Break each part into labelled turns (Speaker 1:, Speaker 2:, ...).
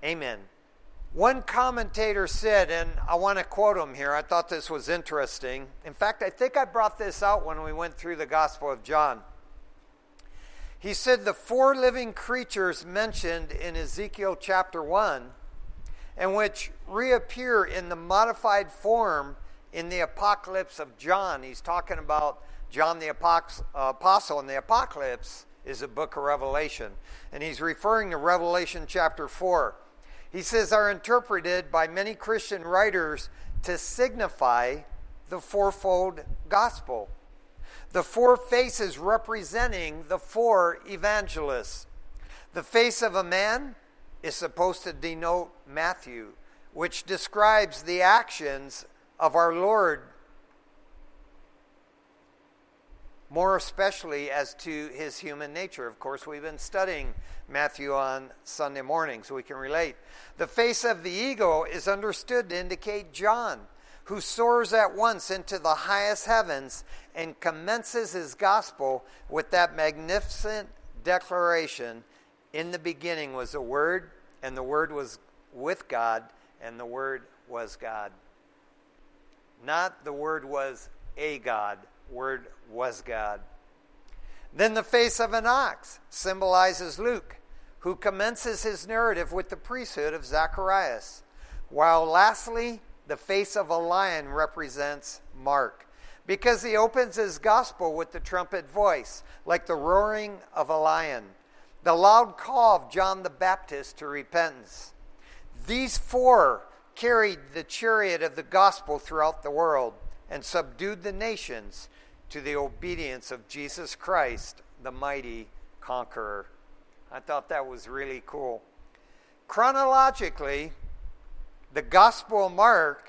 Speaker 1: Amen. One commentator said, and I want to quote him here, I thought this was interesting. In fact, I think I brought this out when we went through the Gospel of John. He said the 4 living creatures mentioned in Ezekiel chapter 1, and which reappear in the modified form in the Apocalypse of John. He's talking about John the Apostle, and the Apocalypse is a book of Revelation. And he's referring to Revelation chapter 4. He says, are interpreted by many Christian writers to signify the fourfold gospel. The 4 faces representing the 4 evangelists. The face of a man is supposed to denote Matthew, which describes the actions of our Lord, more especially as to his human nature. Of course, we've been studying Matthew on Sunday morning, so we can relate. The face of the ego is understood to indicate John, who soars at once into the highest heavens and commences his gospel with that magnificent declaration, in the beginning was the Word, and the Word was with God, and the Word was God. Not the Word was a God, Word was God. Then the face of an ox symbolizes Luke, who commences his narrative with the priesthood of Zacharias, while lastly, the face of a lion represents Mark, because he opens his gospel with the trumpet voice, like the roaring of a lion, the loud call of John the Baptist to repentance. These 4 carried the chariot of the gospel throughout the world and subdued the nations to the obedience of Jesus Christ, the mighty conqueror. I thought that was really cool. Chronologically, the Gospel of Mark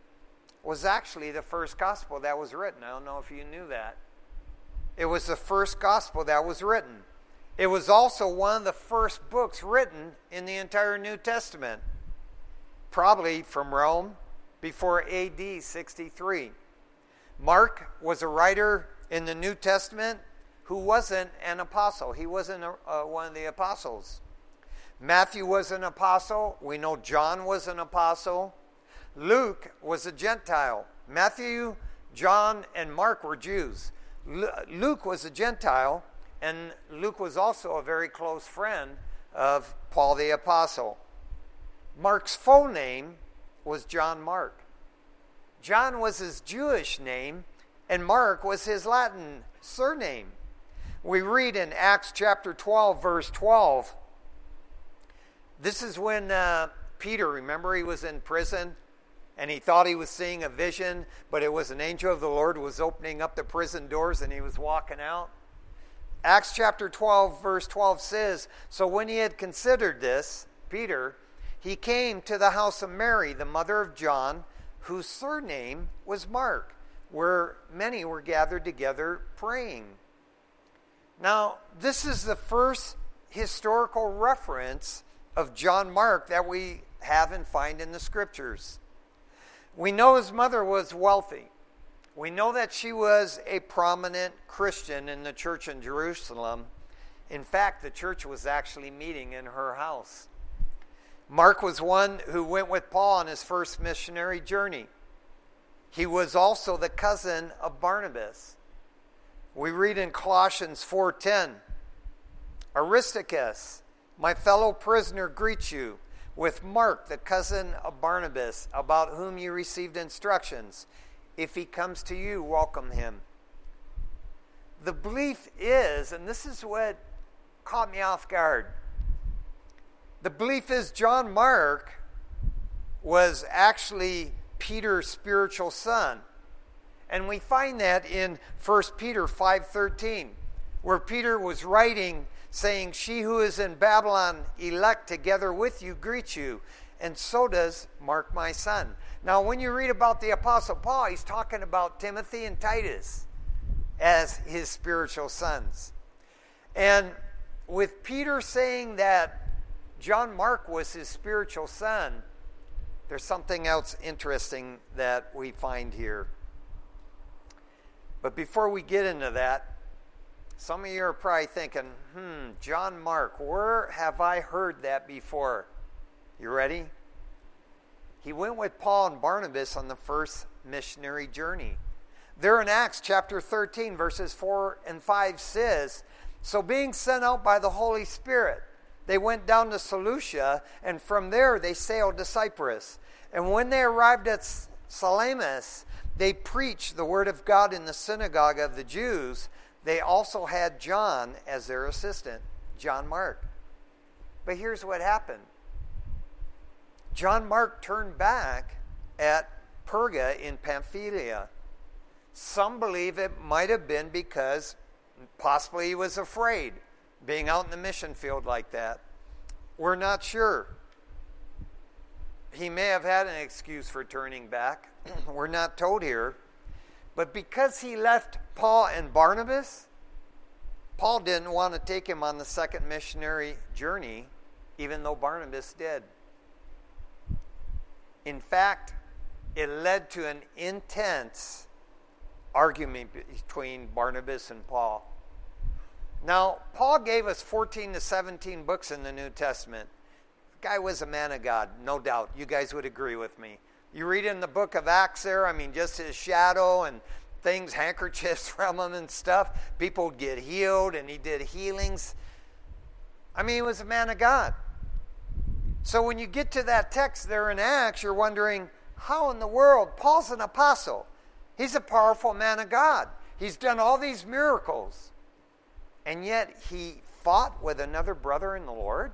Speaker 1: was actually the first gospel that was written. I don't know if you knew that. It was the first gospel that was written. It was also one of the first books written in the entire New Testament, probably from Rome before AD 63. Mark was a writer in the New Testament who wasn't an apostle. He wasn't one of the apostles. Matthew was an apostle. We know John was an apostle. Luke was a Gentile. Matthew, John, and Mark were Jews. Luke was a Gentile, and Luke was also a very close friend of Paul the apostle. Mark's full name was John Mark. John was his Jewish name, and Mark was his Latin surname. We read in Acts chapter 12, verse 12, this is when Peter, remember, he was in prison, and he thought he was seeing a vision, but it was an angel of the Lord who was opening up the prison doors, and he was walking out. Acts chapter 12, verse 12 says, so when he had considered this, Peter, he came to the house of Mary, the mother of John, whose surname was Mark, where many were gathered together praying. Now, this is the first historical reference of John Mark that we have and find in the scriptures. We know his mother was wealthy. We know that she was a prominent Christian in the church in Jerusalem. In fact, the church was actually meeting in her house. Mark was one who went with Paul on his first missionary journey. He was also the cousin of Barnabas. We read in Colossians 4:10, Aristarchus, my fellow prisoner, greets you, with Mark, the cousin of Barnabas, about whom you received instructions. If he comes to you, welcome him. The belief is, and this is what caught me off guard, the belief is John Mark was actually Peter's spiritual son. And we find that in 1 Peter 5:13, where Peter was writing, saying, she who is in Babylon, elect together with you, greets you, and so does Mark my son. Now, when you read about the Apostle Paul, he's talking about Timothy and Titus as his spiritual sons. And with Peter saying that John Mark was his spiritual son, there's something else interesting that we find here. But before we get into that, some of you are probably thinking, John Mark, where have I heard that before? You ready? He went with Paul and Barnabas on the first missionary journey. There in Acts chapter 13, verses 4 and 5 says, "So being sent out by the Holy Spirit, they went down to Seleucia, and from there they sailed to Cyprus. And when they arrived at Salamis, they preached the word of God in the synagogue of the Jews. They also had John as their assistant, John Mark." But here's what happened. John Mark turned back at Perga in Pamphylia. Some believe it might have been because possibly he was afraid being out in the mission field like that. We're not sure. He may have had an excuse for turning back. We're not told here. But because he left Paul and Barnabas, Paul didn't want to take him on the second missionary journey, even though Barnabas did. In fact, it led to an intense argument between Barnabas and Paul. Now, Paul gave us 14 to 17 books in the New Testament. The guy was a man of God, no doubt. You guys would agree with me. You read in the book of Acts there, just his shadow and things, handkerchiefs from him and stuff. People would get healed, and he did healings. He was a man of God. So when you get to that text there in Acts, you're wondering, how in the world? Paul's an apostle. He's a powerful man of God. He's done all these miracles. And yet he fought with another brother in the Lord?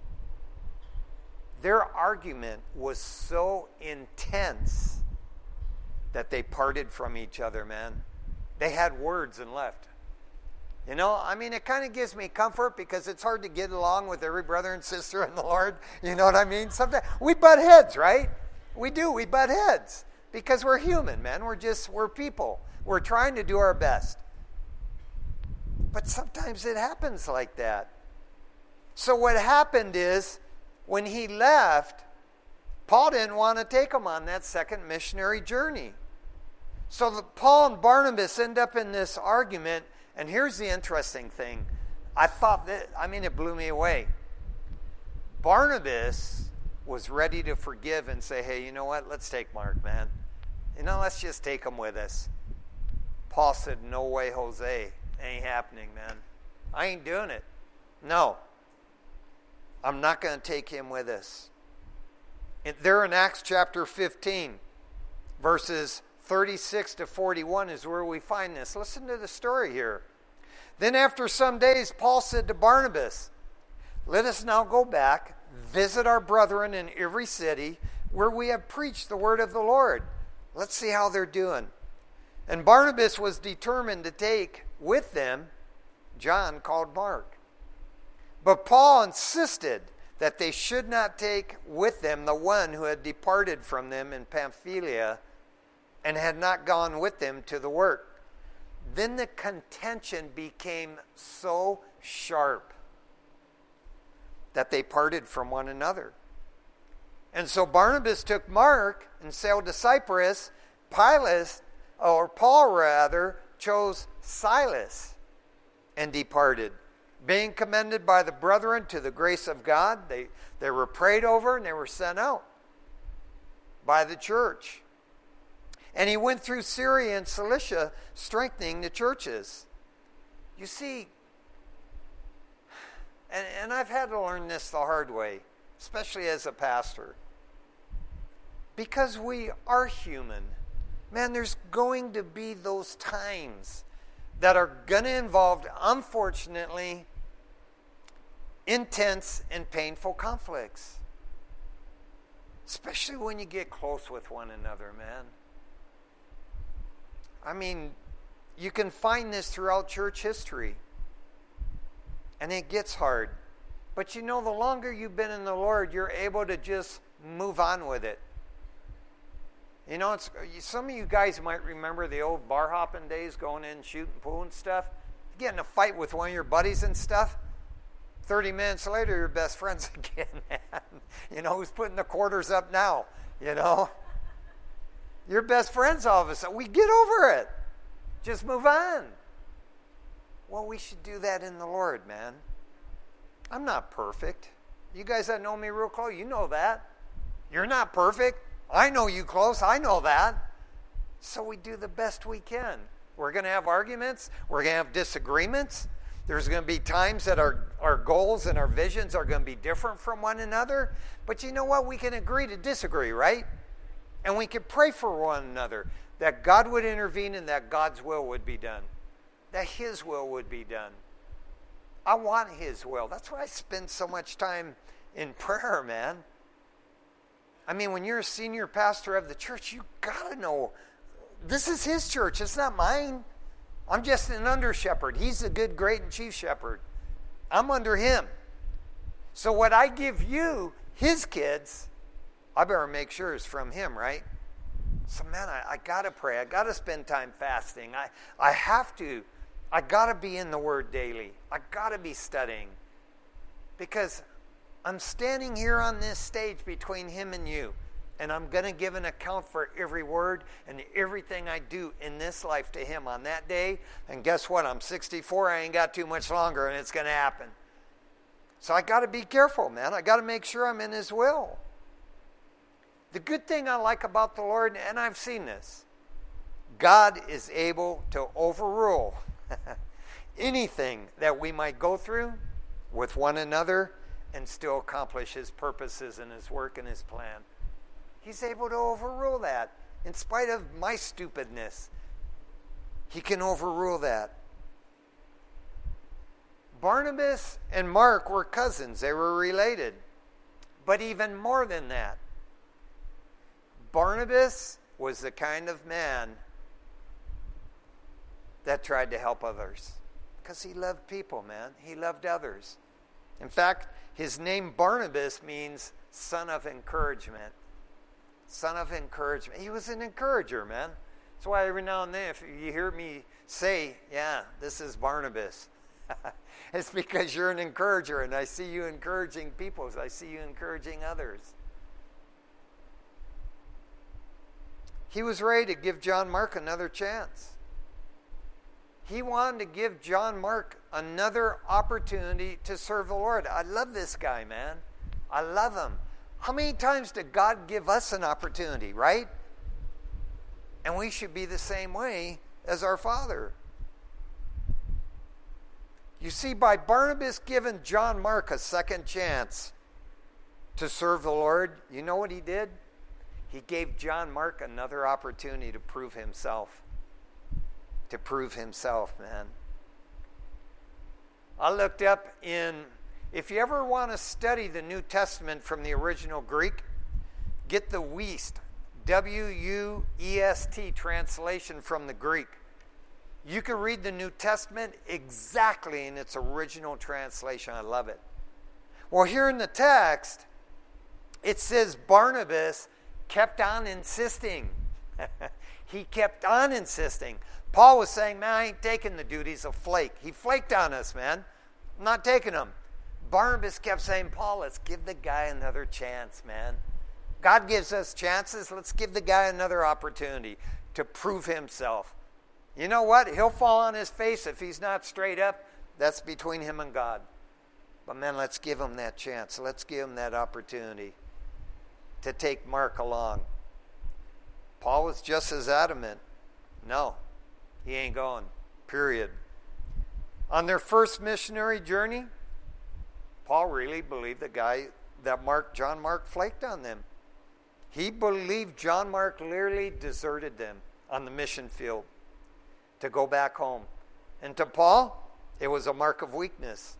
Speaker 1: Their argument was so intense that they parted from each other, man. They had words and left. It kind of gives me comfort because it's hard to get along with every brother and sister in the Lord. You know what I mean? Sometimes we butt heads, right? We do. We butt heads because we're human, man. We're people. We're trying to do our best. But sometimes it happens like that. So what happened is, when he left, Paul didn't want to take him on that second missionary journey. So Paul and Barnabas end up in this argument. And here's the interesting thing. It blew me away. Barnabas was ready to forgive and say, hey, you know what? Let's take Mark, man. Let's just take him with us. Paul said, no way, Jose. Ain't happening, man. I ain't doing it. No. I'm not going to take him with us. There in Acts chapter 15, verses 36 to 41 is where we find this. Listen to the story here. Then after some days, Paul said to Barnabas, let us now go back, visit our brethren in every city where we have preached the word of the Lord. Let's see how they're doing. And Barnabas was determined to take with them John called Mark. But Paul insisted that they should not take with them the one who had departed from them in Pamphylia and had not gone with them to the work. Then the contention became so sharp that they parted from one another. And so Barnabas took Mark and sailed to Cyprus. Paul chose Silas and departed, being commended by the brethren to the grace of God. They were prayed over and they were sent out by the church. And he went through Syria and Cilicia, strengthening the churches. You see, and I've had to learn this the hard way, especially as a pastor. Because we are human. Man, there's going to be those times that are going to involve, unfortunately, intense and painful conflicts. Especially when you get close with one another, man. You can find this throughout church history. And it gets hard. But the longer you've been in the Lord, you're able to just move on with it. Some of you guys might remember the old bar hopping days, going in, shooting pool and stuff. You get in a fight with one of your buddies and stuff. 30 minutes later, you're best friends again, man. Who's putting the quarters up now? You're best friends all of a sudden. We get over it. Just move on. Well, we should do that in the Lord, man. I'm not perfect. You guys that know me real close, you know that. You're not perfect. I know you close. I know that. So we do the best we can. We're going to have arguments. We're going to have disagreements. There's going to be times that our goals and our visions are going to be different from one another. But you know what? We can agree to disagree, right? And we can pray for one another that God would intervene and that God's will would be done. That His will would be done. I want His will. That's why I spend so much time in prayer, man. I mean, when you're a senior pastor of the church, you got to know this is His church. It's not mine. I'm just an under shepherd. He's the good, great, and chief shepherd. I'm under Him. So what I give you, His kids, I better make sure it's from Him, right? So, man, I got to pray. I got to spend time fasting. I have to. I got to be in the Word daily. I got to be studying. Because I'm standing here on this stage between Him and you. And I'm going to give an account for every word and everything I do in this life to Him on that day. And guess what? I'm 64. I ain't got too much longer, and it's going to happen. So I got to be careful, man. I got to make sure I'm in His will. The good thing I like about the Lord, and I've seen this, God is able to overrule anything that we might go through with one another and still accomplish His purposes and His work and His plan. He's able to overrule that. In spite of my stupidness, He can overrule that. Barnabas and Mark were cousins. They were related. But even more than that, Barnabas was the kind of man that tried to help others. Because he loved people, man. He loved others. In fact, his name Barnabas means son of encouragement. Son of encouragement. He was an encourager, man. That's why every now and then if you hear me say, yeah, this is Barnabas, it's because you're an encourager, and I see you encouraging people. I see you encouraging others. He was ready to give John Mark another chance. He wanted to give John Mark another opportunity to serve the Lord. I love this guy, man. I love him. How many times did God give us an opportunity, right? And we should be the same way as our Father. You see, by Barnabas giving John Mark a second chance to serve the Lord, you know what he did? He gave John Mark another opportunity to prove himself. To prove himself, man. I looked up if you ever want to study the New Testament from the original Greek, get the Wuest, W-U-E-S-T translation from the Greek. You can read the New Testament exactly in its original translation. I love it. Well, here in the text, it says Barnabas kept on insisting. He kept on insisting. Paul was saying, man, I ain't taking the dude. He's a flake. He flaked on us, man. I'm not taking him. Barnabas kept saying, Paul, let's give the guy another chance, man. God gives us chances. Let's give the guy another opportunity to prove himself. You know what? He'll fall on his face if he's not straight up. That's between him and God. But man, let's give him that chance. Let's give him that opportunity to take Mark along. Paul was just as adamant. No, he ain't going. Period. On their first missionary journey, Paul really believed that John Mark flaked on them. He believed John Mark literally deserted them on the mission field to go back home. And to Paul, it was a mark of weakness.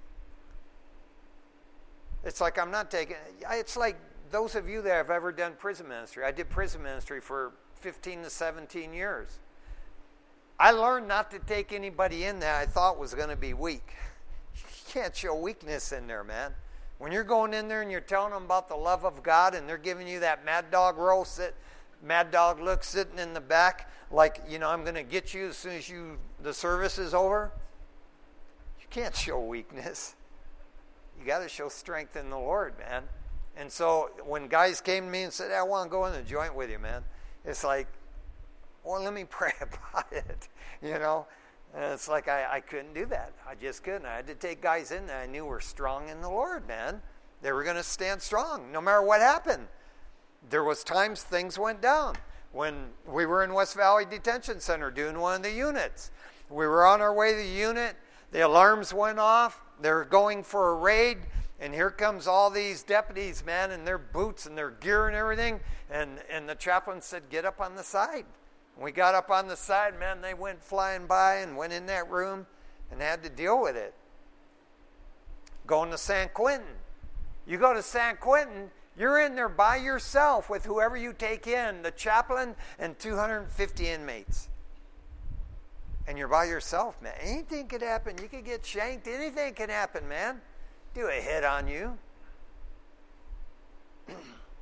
Speaker 1: It's like it's like those of you that have ever done prison ministry. I did prison ministry for 15 to 17 years. I learned not to take anybody in that I thought was going to be weak. You can't show weakness in there, man. When you're going in there and you're telling them about the love of God and they're giving you that mad dog roll, mad dog look sitting in the back, like, I'm going to get you as soon as the service is over. You can't show weakness. You got to show strength in the Lord, man. And so when guys came to me and said, I want to go in the joint with you, man, it's like, well, let me pray about it, And it's like I couldn't do that. I just couldn't. I had to take guys in that I knew were strong in the Lord, man. They were going to stand strong no matter what happened. there was times things went down. When we were in West Valley Detention Center doing one of the units, we were on our way to the unit, the alarms went off, they were going for a raid, and here comes all these deputies, man, in their boots and their gear and everything, and the chaplain said, get up on the side. And we got up on the side, man, they went flying by and went in that room and had to deal with it. Going to San Quentin. You go to San Quentin, you're in there by yourself with whoever you take in, the chaplain and 250 inmates. And you're by yourself, man. Anything could happen. You could get shanked. Anything can happen, man. Do a hit on you. You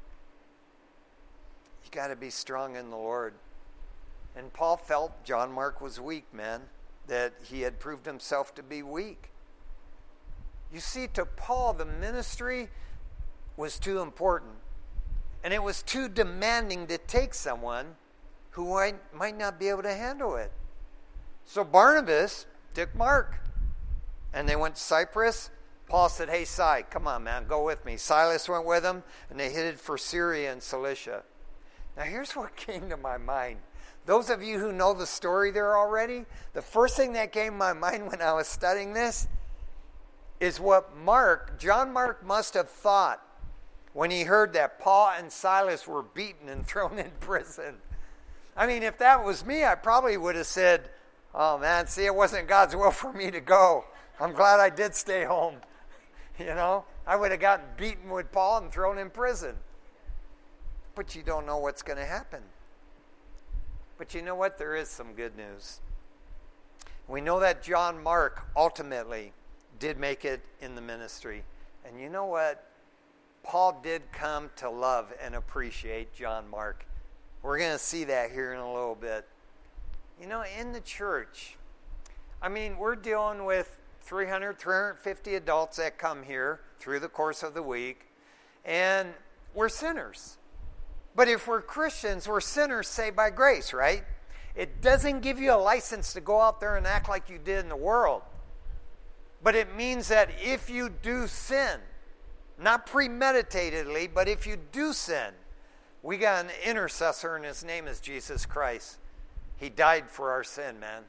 Speaker 1: got to be strong in the Lord. And Paul felt John Mark was weak, man, that he had proved himself to be weak. You see, to Paul, the ministry was too important. And it was too demanding to take someone who might not be able to handle it. So Barnabas took Mark. And they went to Cyprus. Paul said, hey, Si, come on, man, go with me. Silas went with him, and they headed for Syria and Cilicia. Now, here's what came to my mind. Those of you who know the story there already, the first thing that came to my mind when I was studying this is what John Mark must have thought when he heard that Paul and Silas were beaten and thrown in prison. I mean, if that was me, I probably would have said, oh, man, see, it wasn't God's will for me to go. I'm glad I did stay home. You know, I would have gotten beaten with Paul and thrown in prison. But you don't know what's going to happen. But you know what? There is some good news. We know that John Mark ultimately did make it in the ministry. And you know what? Paul did come to love and appreciate John Mark. We're going to see that here in a little bit. You know, in the church, I mean, we're dealing with 350 adults that come here through the course of the week, and we're sinners. But if we're Christians, we're sinners saved by grace, right? It doesn't give you a license to go out there and act like you did in the world. But it means that if you do sin, not premeditatedly, but if you do sin, we got an intercessor, and his name is Jesus Christ. He died for our sin, man.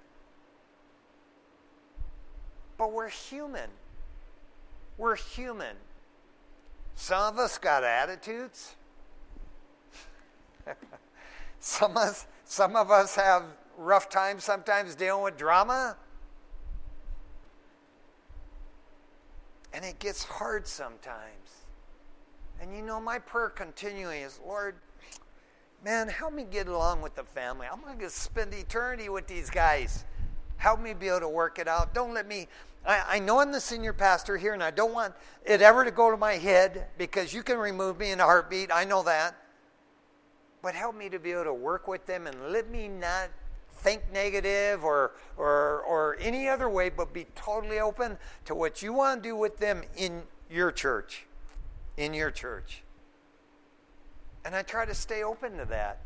Speaker 1: But we're human. We're human. Some of us got attitudes. Some of us have rough times sometimes dealing with drama. And it gets hard sometimes. And you know, my prayer continually is, Lord, man, help me get along with the family. I'm going to spend eternity with these guys. Help me be able to work it out. Don't let me... I know I'm the senior pastor here, and I don't want it ever to go to my head, because you can remove me in a heartbeat. I know that. But help me to be able to work with them, and let me not think negative or any other way, but be totally open to what you want to do with them in your church. In your church. And I try to stay open to that.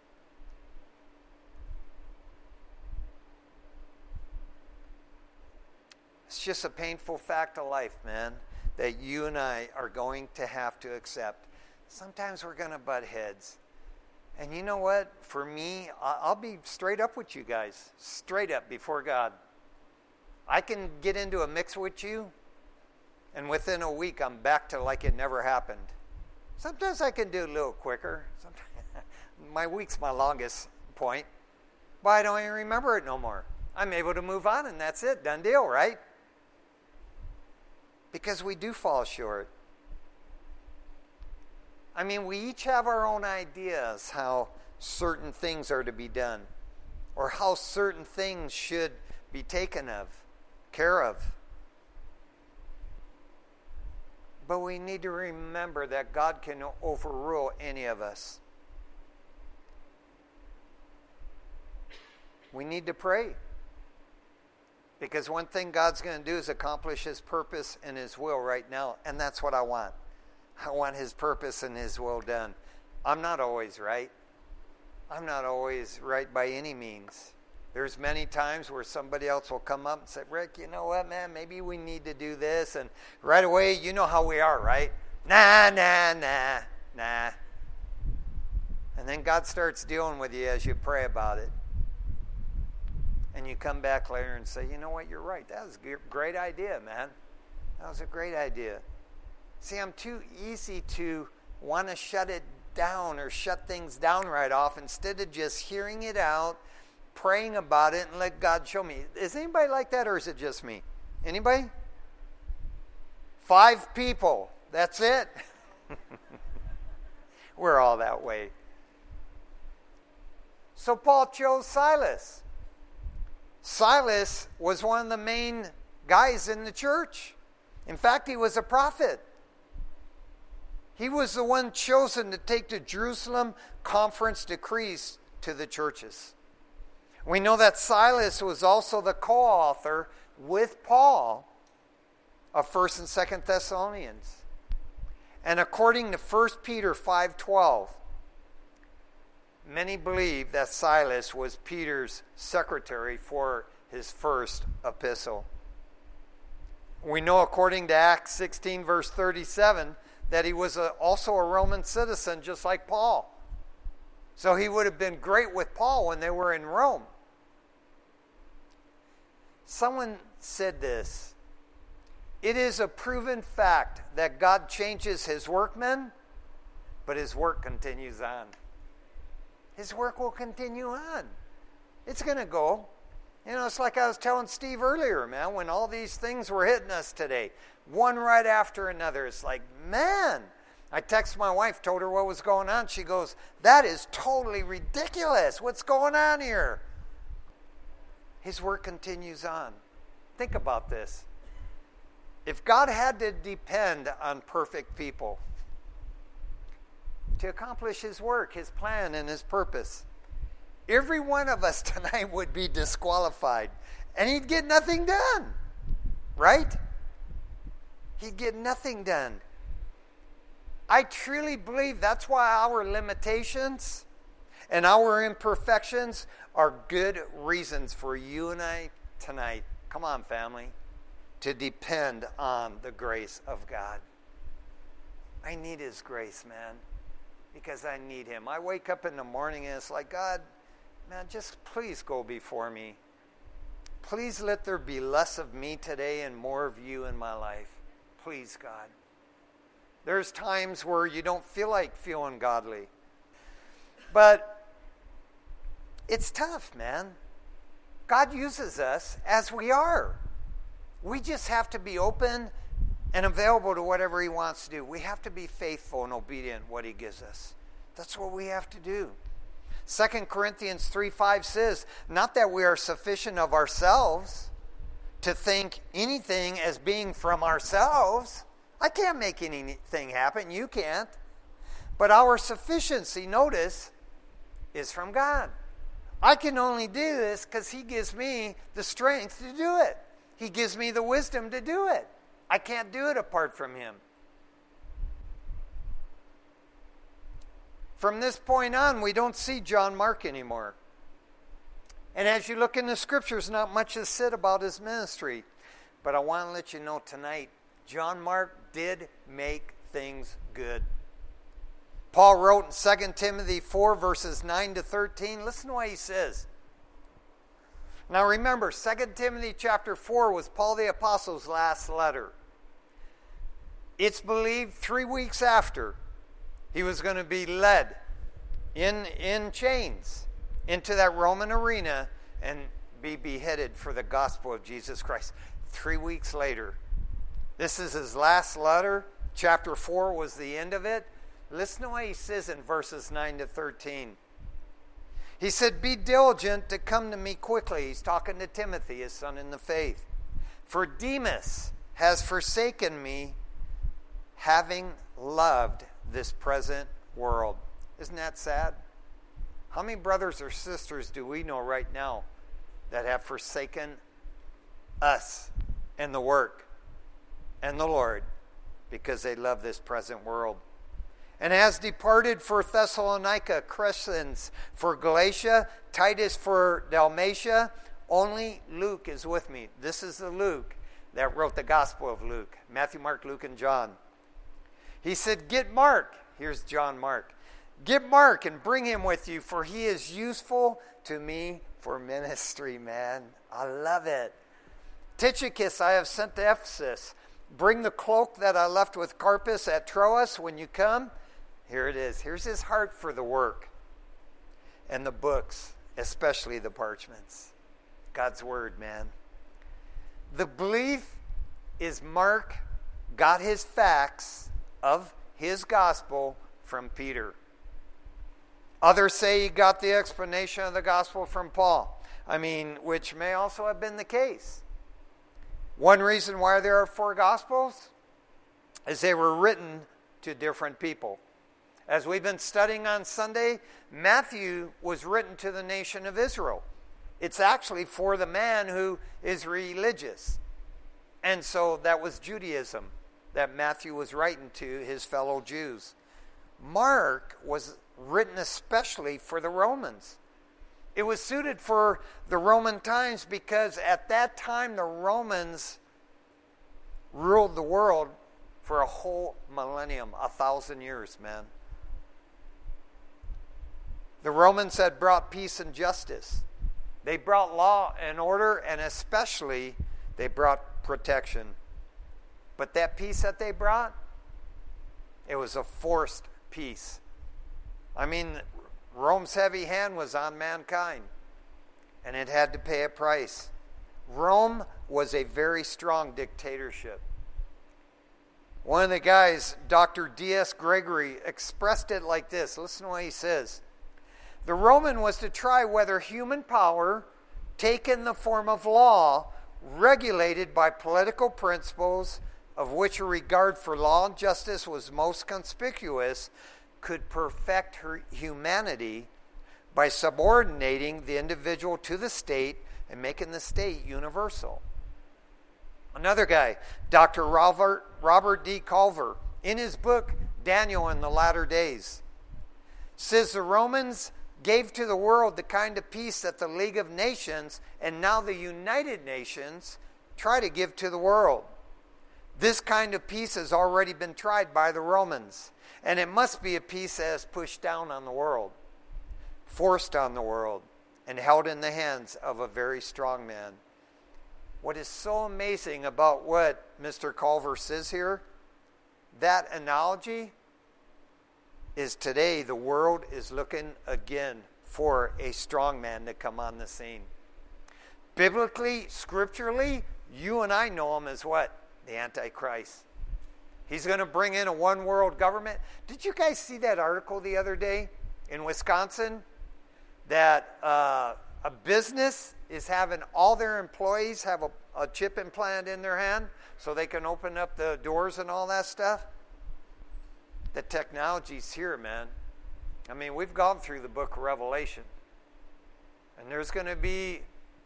Speaker 1: It's just a painful fact of life, man, that you and I are going to have to accept. Sometimes we're going to butt heads. And you know what? For me, I'll be straight up with you guys. Straight up before God. I can get into a mix with you, and within a week, I'm back to like it never happened. Sometimes I can do it a little quicker. My week's my longest point. But I don't even remember it no more. I'm able to move on, and that's it. Done deal, right? Because we do fall short. I mean, we each have our own ideas how certain things are to be done, or how certain things should be taken care of. But we need to remember that God can overrule any of us. We need to pray. Because one thing God's going to do is accomplish His purpose and His will right now. And that's what I want. I want His purpose and His will done. I'm not always right. I'm not always right by any means. There's many times where somebody else will come up and say, Rick, you know what, man, maybe we need to do this. And right away, you know how we are, right? Nah. And then God starts dealing with you as you pray about it. And you come back later and say, you know what, you're right. That was a great idea, man. That was a great idea. See, I'm too easy to want to shut it down or shut things down right off instead of just hearing it out, praying about it, and let God show me. Is anybody like that, or is it just me? Anybody? 5 people. That's it. We're all that way. So Paul chose Silas. Silas was one of the main guys in the church. In fact, he was a prophet. He was the one chosen to take the Jerusalem conference decrees to the churches. We know that Silas was also the co-author with Paul of 1st and 2nd Thessalonians. And according to 1 Peter 5:12, many believe that Silas was Peter's secretary for his first epistle. We know according to Acts 16 verse 37 that he was also a Roman citizen just like Paul. So he would have been great with Paul when they were in Rome. Someone said this: it is a proven fact that God changes his workmen, but his work continues on. His work will continue on. It's going to go. You know, it's like I was telling Steve earlier, man, when all these things were hitting us today, one right after another. It's like, man, I texted my wife, told her what was going on. She goes, that is totally ridiculous. What's going on here? His work continues on. Think about this. If God had to depend on perfect people to accomplish his work, his plan, and his purpose, every one of us tonight would be disqualified, and he'd get nothing done, right? He'd get nothing done. I truly believe that's why our limitations and our imperfections are good reasons for you and I tonight, come on family, to depend on the grace of God. I need his grace, man, because I need him. I wake up in the morning and it's like, God, man, just please go before me. Please let there be less of me today and more of you in my life. Please, God. There's times where you don't feel like feeling godly. But it's tough, man. God uses us as we are. We just have to be open and available to whatever he wants to do. We have to be faithful and obedient what he gives us. That's what we have to do. 2 Corinthians 3:5 says, not that we are sufficient of ourselves to think anything as being from ourselves. I can't make anything happen. You can't. But our sufficiency, notice, is from God. I can only do this because he gives me the strength to do it. He gives me the wisdom to do it. I can't do it apart from him. From this point on, we don't see John Mark anymore. And as you look in the scriptures, not much is said about his ministry. But I want to let you know tonight, John Mark did make things good. Paul wrote in 2 Timothy 4, verses 9 to 13. Listen to what he says. Now remember, 2 Timothy chapter 4 was Paul the Apostle's last letter. It's believed 3 weeks after he was going to be led in chains into that Roman arena and be beheaded for the gospel of Jesus Christ. 3 weeks later. This is his last letter. Chapter 4 was the end of it. Listen to what he says in verses 9 to 13. He said, be diligent to come to me quickly. He's talking to Timothy, his son in the faith. For Demas has forsaken me, having loved this present world. Isn't that sad? How many brothers or sisters do we know right now that have forsaken us and the work and the Lord because they love this present world? And has departed for Thessalonica, Crescens for Galatia, Titus for Dalmatia. Only Luke is with me. This is the Luke that wrote the Gospel of Luke. Matthew, Mark, Luke, and John. He said, get Mark. Here's John Mark. Get Mark and bring him with you, for he is useful to me for ministry, man. I love it. Tychicus I have sent to Ephesus. Bring the cloak that I left with Carpus at Troas when you come. Here it is. Here's his heart for the work and the books, especially the parchments. God's word, man. The belief is Mark got his facts of his gospel from Peter. Others say he got the explanation of the gospel from Paul. Which may also have been the case. One reason why there are 4 gospels is they were written to different people. As we've been studying on Sunday, Matthew was written to the nation of Israel. It's actually for the man who is religious. And so that was Judaism that Matthew was writing to his fellow Jews. Mark was written especially for the Romans. It was suited for the Roman times because at that time the Romans ruled the world for a whole millennium, 1,000 years, man. The Romans had brought peace and justice. They brought law and order, and especially they brought protection. But that peace that they brought, it was a forced peace. Rome's heavy hand was on mankind, and it had to pay a price. Rome was a very strong dictatorship. One of the guys, Dr. D.S. Gregory, expressed it like this. Listen to what he says. The Roman was to try whether human power, taken the form of law, regulated by political principles, of which a regard for law and justice was most conspicuous, could perfect her humanity by subordinating the individual to the state and making the state universal. Another guy, Dr. Robert D. Culver, in his book, Daniel in the Latter Days, says the Romans gave to the world the kind of peace that the League of Nations and now the United Nations try to give to the world. This kind of peace has already been tried by the Romans, and it must be a peace that is pushed down on the world, forced on the world, and held in the hands of a very strong man. What is so amazing about what Mr. Culver says here, that analogy is today the world is looking again for a strong man to come on the scene. Biblically, scripturally, you and I know him as what? The Antichrist. He's going to bring in a one world government. Did you guys see that article the other day in Wisconsin that a business is having all their employees have a chip implant in their hand so they can open up the doors and all that stuff? The technology's here, man. We've gone through the book of Revelation. And there's going to be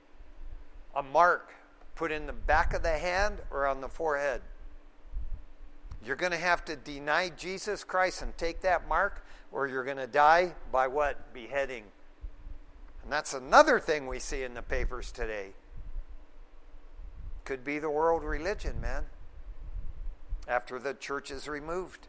Speaker 1: a mark put in the back of the hand or on the forehead. You're going to have to deny Jesus Christ and take that mark, or you're going to die by what? Beheading. And that's another thing we see in the papers today. Could be the world religion, man, after the church is removed.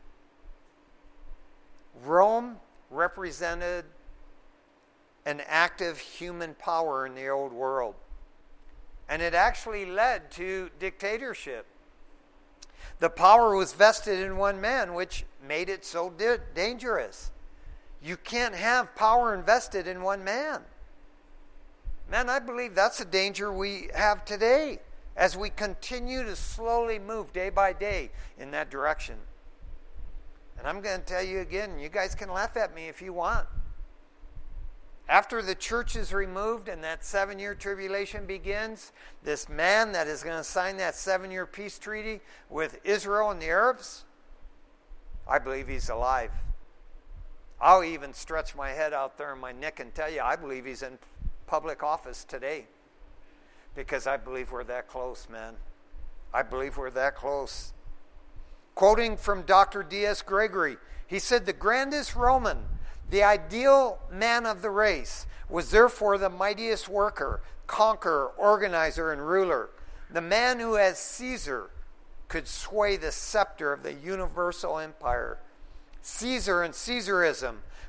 Speaker 1: Rome represented an active human power in the old world. And it actually led to dictatorship. The power was vested in one man, which made it so dangerous. You can't have power invested in one man. Man, I believe that's a danger we have today as we continue to slowly move day by day in that direction. And I'm going to tell you again, you guys can laugh at me if you want. After the church is removed and that 7-year tribulation begins, this man that is going to sign that 7-year peace treaty with Israel and the Arabs, I believe he's alive. I'll even stretch my head out there in my neck and tell you, I believe he's in public office today. Because I believe we're that close, man. I believe we're that close. Quoting from Dr. D.S. Gregory, he said, the grandest Roman, the ideal man of the race, was therefore the mightiest worker, conqueror, organizer, and ruler. The man who, as Caesar, could sway the scepter of the universal empire. Caesar and Caesarism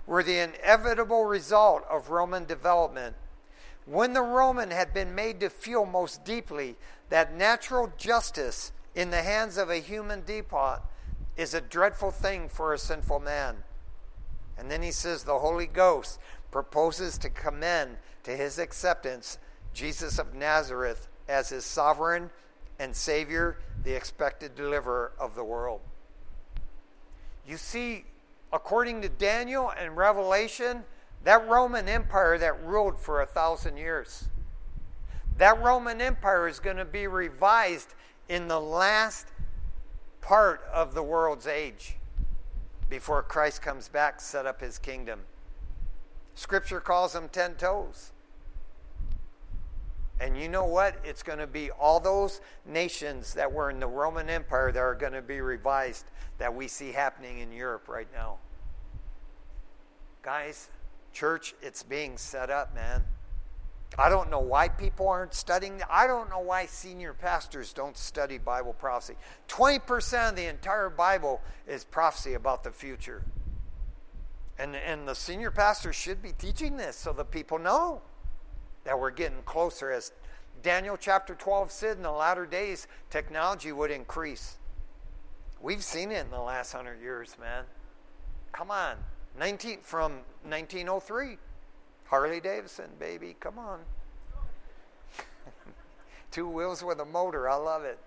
Speaker 1: were the inevitable result of Roman development. When the Roman had been made to feel most deeply that natural justice in the hands of a human despot is a dreadful thing for a sinful man. And then he says the Holy Ghost proposes to commend to his acceptance Jesus of Nazareth as his sovereign and Savior, the expected deliverer of the world. You see, according to Daniel and Revelation, that Roman Empire that ruled for 1,000 years, that Roman Empire is going to be revised in the last part of the world's age before Christ comes back, set up his kingdom. Scripture calls them 10 toes. And you know what? It's going to be all those nations that were in the Roman Empire that are going to be revised that we see happening in Europe right now. Guys, church, it's being set up, man. I don't know why people aren't studying. I don't know why senior pastors don't study Bible prophecy. 20% of the entire Bible is prophecy about the future. And the senior pastors should be teaching this so the people know that we're getting closer. As Daniel chapter 12 said, in the latter days, technology would increase. We've seen it in the last 100 years, man. Come on. From 1903. Harley Davidson, baby. Come on. 2 wheels with a motor. I love it.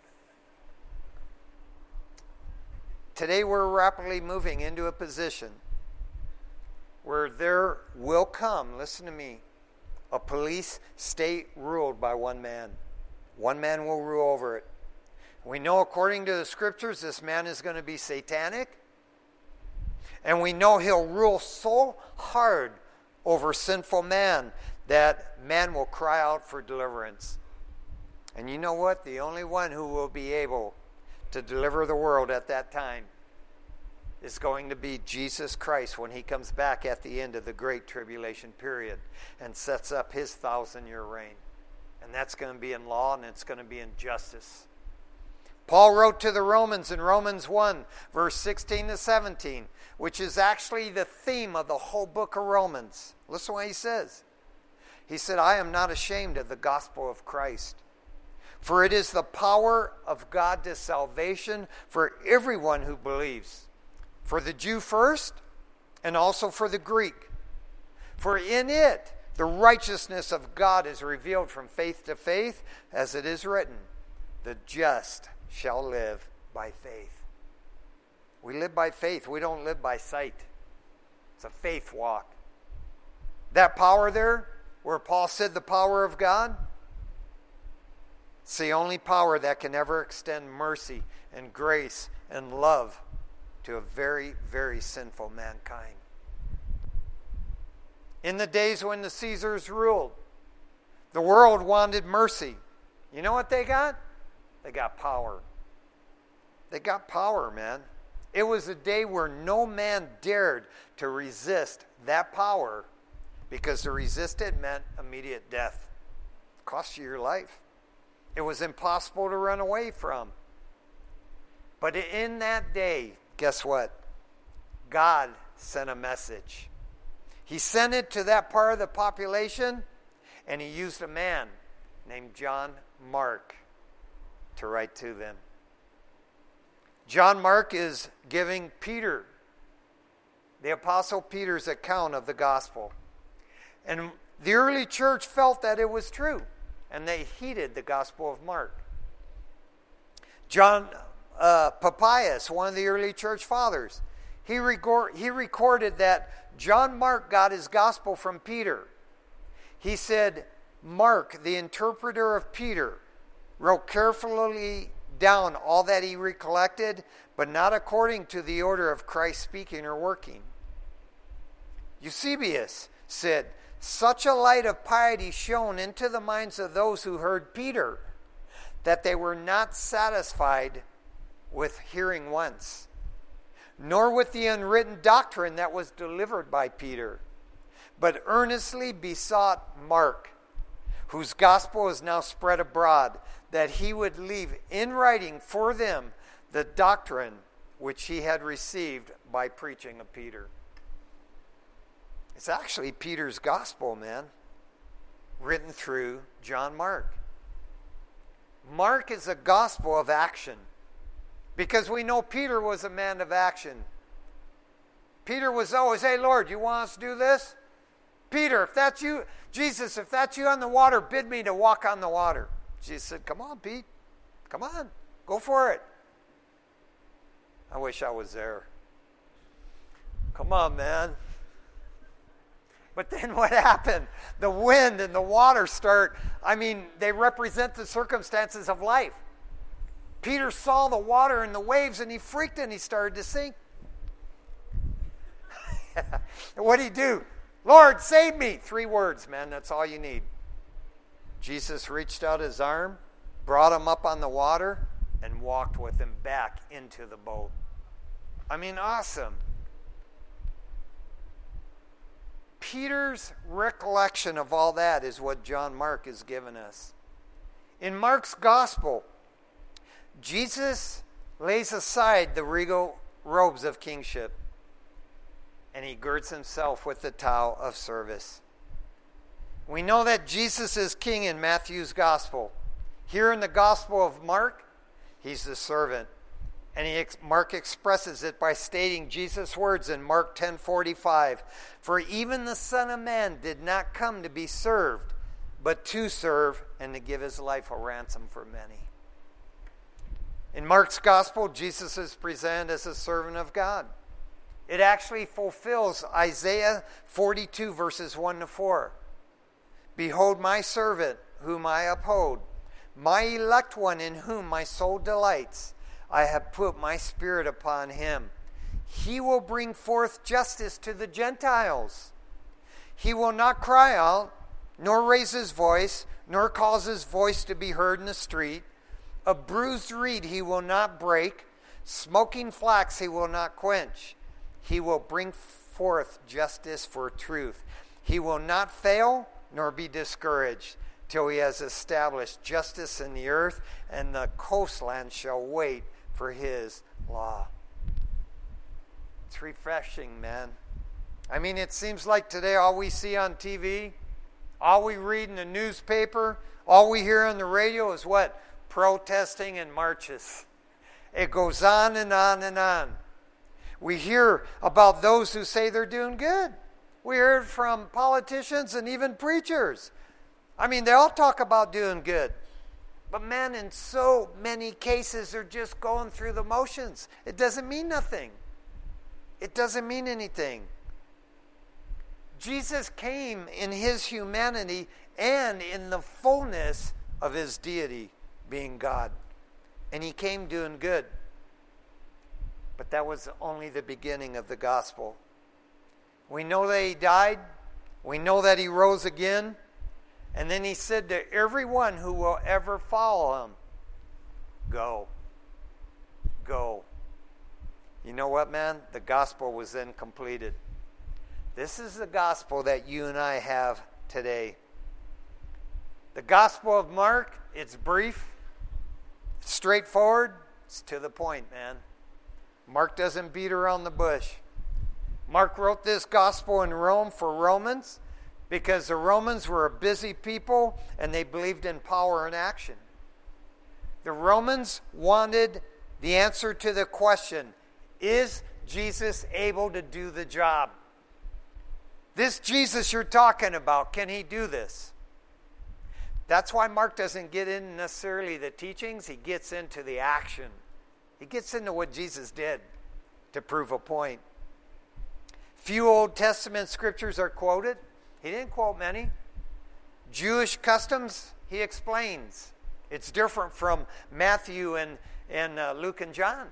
Speaker 1: Today we're rapidly moving into a position where there will come, listen to me, a police state ruled by one man. One man will rule over it. We know according to the scriptures this man is going to be satanic. And we know he'll rule so hard over sinful man that man will cry out for deliverance. And you know what? The only one who will be able to deliver the world at that time is going to be Jesus Christ when he comes back at the end of the Great Tribulation period and sets up his 1,000-year reign. And that's going to be in law and it's going to be in justice. Paul wrote to the Romans in Romans 1, verse 16 to 17, which is actually the theme of the whole book of Romans. Listen to what he says. He said, I am not ashamed of the gospel of Christ, for it is the power of God to salvation for everyone who believes, for the Jew first, and also for the Greek. For in it the righteousness of God is revealed from faith to faith, as it is written, the just shall live by faith. We live by faith. We don't live by sight. It's a faith walk. That power there, where Paul said the power of God, it's the only power that can ever extend mercy and grace and love to a very, very sinful mankind. In the days when the Caesars ruled, the world wanted mercy. You know what they got? They got power. They got power, man. It was a day where no man dared to resist that power, because to resist it meant immediate death. It cost you your life. It was impossible to run away from. But in that day, guess what? God sent a message. He sent it to that part of the population, and he used a man named John Mark to write to them. John Mark is giving Peter, the Apostle Peter's account of the gospel. And the early church felt that it was true, and they heeded the gospel of Mark. John Papias, one of the early church fathers, he recorded that John Mark got his gospel from Peter. He said, Mark, the interpreter of Peter, wrote carefully down all that he recollected, but not according to the order of Christ speaking or working. Eusebius said, such a light of piety shone into the minds of those who heard Peter, that they were not satisfied with hearing once, nor with the unwritten doctrine that was delivered by Peter, but earnestly besought Mark, whose gospel is now spread abroad, that he would leave in writing for them the doctrine which he had received by preaching of Peter. It's actually Peter's gospel, man, written through John Mark. Mark is a gospel of action, because we know Peter was a man of action. Peter was always, hey, Lord, you want us to do this? Peter, if that's you, Jesus, if that's you on the water, bid me to walk on the water. Jesus said, come on, Pete. Come on, go for it. I wish I was there. Come on, man. But then what happened? The wind and the water they represent the circumstances of life. Peter saw the water and the waves, and he freaked and he started to sink. What did he do? Lord, save me. 3 words, man. That's all you need. Jesus reached out his arm, brought him up on the water, and walked with him back into the boat. Awesome. Peter's recollection of all that is what John Mark has given us. In Mark's gospel, Jesus lays aside the regal robes of kingship, and he girds himself with the towel of service. We know that Jesus is king in Matthew's gospel. Here in the gospel of Mark, he's the servant. And Mark expresses it by stating Jesus' words in Mark 10:45. For even the Son of Man did not come to be served, but to serve and to give his life a ransom for many. In Mark's gospel, Jesus is presented as a servant of God. It actually fulfills Isaiah 42 verses 1-4. Behold my servant, whom I uphold, my elect one in whom my soul delights. I have put my spirit upon him. He will bring forth justice to the Gentiles. He will not cry out, nor raise his voice, nor cause his voice to be heard in the street. A bruised reed he will not break, smoking flax he will not quench. He will bring forth justice for truth. He will not fail, nor be discouraged, till he has established justice in the earth, and the coastland shall wait for his law. It's refreshing, man. It seems like today all we see on TV, all we read in the newspaper, all we hear on the radio is what? Protesting and marches. It goes on and on and on. We hear about those who say they're doing good. We hear it from politicians and even preachers. They all talk about doing good. But man, in so many cases, they're just going through the motions. It doesn't mean nothing. It doesn't mean anything. Jesus came in his humanity and in the fullness of his deity, being God. And he came doing good. But that was only the beginning of the gospel. We know that he died. We know that he rose again. And then he said to everyone who will ever follow him, go. Go. You know what, man? The gospel was then completed. This is the gospel that you and I have today. The gospel of Mark, it's brief, it's straightforward, it's to the point, man. Mark doesn't beat around the bush. Mark wrote this gospel in Rome for Romans, because the Romans were a busy people and they believed in power and action. The Romans wanted the answer to the question, is Jesus able to do the job? This Jesus you're talking about, can he do this? That's why Mark doesn't get in necessarily the teachings, he gets into the action. He gets into what Jesus did to prove a point. Few Old Testament scriptures are quoted. He didn't quote many. Jewish customs, he explains. It's different from Matthew and Luke and John.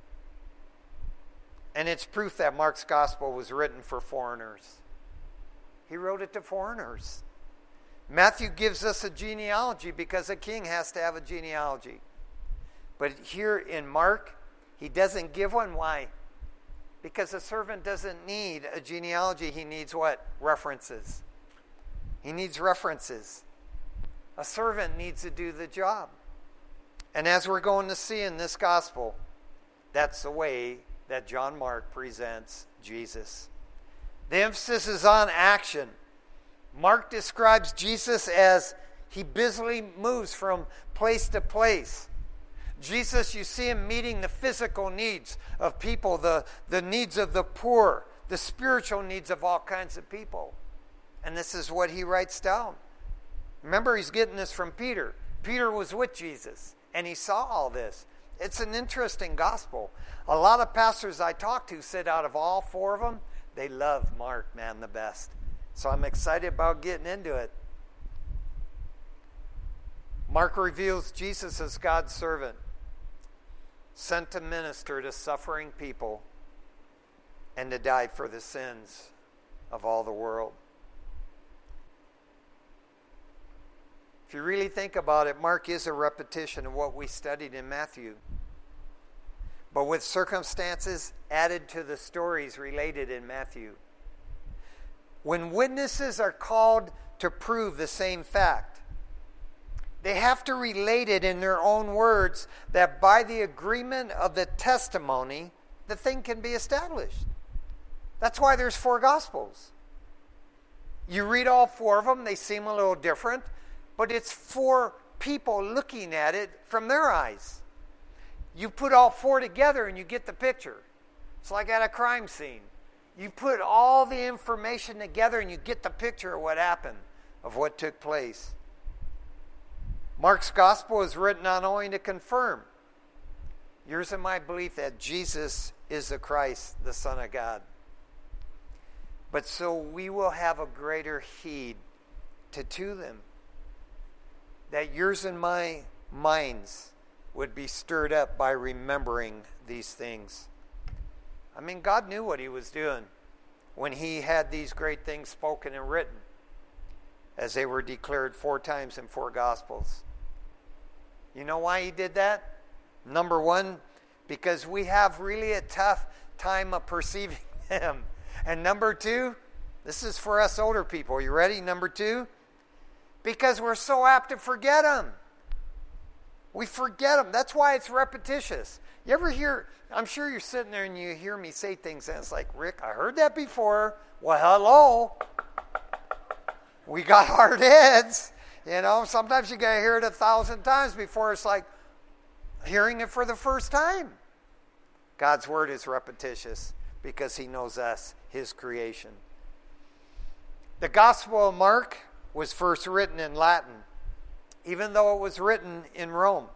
Speaker 1: And it's proof that Mark's gospel was written for foreigners. He wrote it to foreigners. Matthew gives us a genealogy because a king has to have a genealogy. But here in Mark, he doesn't give one. Why? Because a servant doesn't need a genealogy. He needs what? References. He needs references. A servant needs to do the job. And as we're going to see in this gospel, that's the way that John Mark presents Jesus. The emphasis is on action. Mark describes Jesus as he busily moves from place to place. Jesus, you see him meeting the physical needs of people, the needs of the poor, the spiritual needs of all kinds of people. And this is what he writes down. Remember, he's getting this from Peter. Peter was with Jesus, and he saw all this. It's an interesting gospel. A lot of pastors I talk to said out of all four of them, they love Mark, man, the best. So I'm excited about getting into it. Mark reveals Jesus as God's servant, sent to minister to suffering people and to die for the sins of all the world. If you really think about it, Mark is a repetition of what we studied in Matthew, but with circumstances added to the stories related in Matthew. When witnesses are called to prove the same fact, they have to relate it in their own words that by the agreement of the testimony, the thing can be established. That's why there's 4 Gospels. You read all 4 of them, they seem a little different, but it's 4 people looking at it from their eyes. You put all 4 together and you get the picture. It's like at a crime scene. You put all the information together and you get the picture of what happened, of what took place. Mark's gospel is written not only to confirm yours and my belief that Jesus is the Christ, the Son of God, but so we will have a greater heed to them, that yours and my minds would be stirred up by remembering these things. I mean, God knew what he was doing when he had these great things spoken and written, as they were declared 4 times in 4 Gospels. You know why he did that? Number 1, because we have really a tough time of perceiving them. And number 2, this is for us older people. You ready? Number 2, because we're so apt to forget them. We forget them. That's why it's repetitious. You ever hear, I'm sure you're sitting there and you hear me say things and it's like, Rick, I heard that before. Well, hello. We got hard heads. You know, sometimes you got to hear it 1,000 times before it's like hearing it for the first time. God's word is repetitious because he knows us, his creation. The Gospel of Mark was first written in Latin, even though it was written in Rome.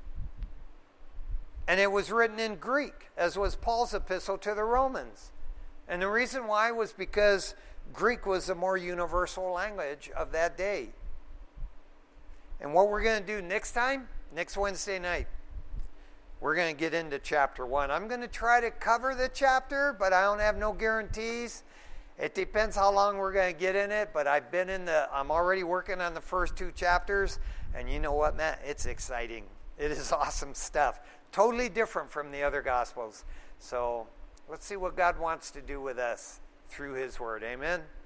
Speaker 1: And it was written in Greek, as was Paul's epistle to the Romans. And the reason why was because Greek was the more universal language of that day. And what we're going to do next time, next Wednesday night, we're going to get into chapter 1. I'm going to try to cover the chapter, but I don't have no guarantees. It depends how long we're going to get in it, but I'm already working on the first 2 chapters, and you know what, Matt? It's exciting. It is awesome stuff. Totally different from the other Gospels. So let's see what God wants to do with us through his word. Amen?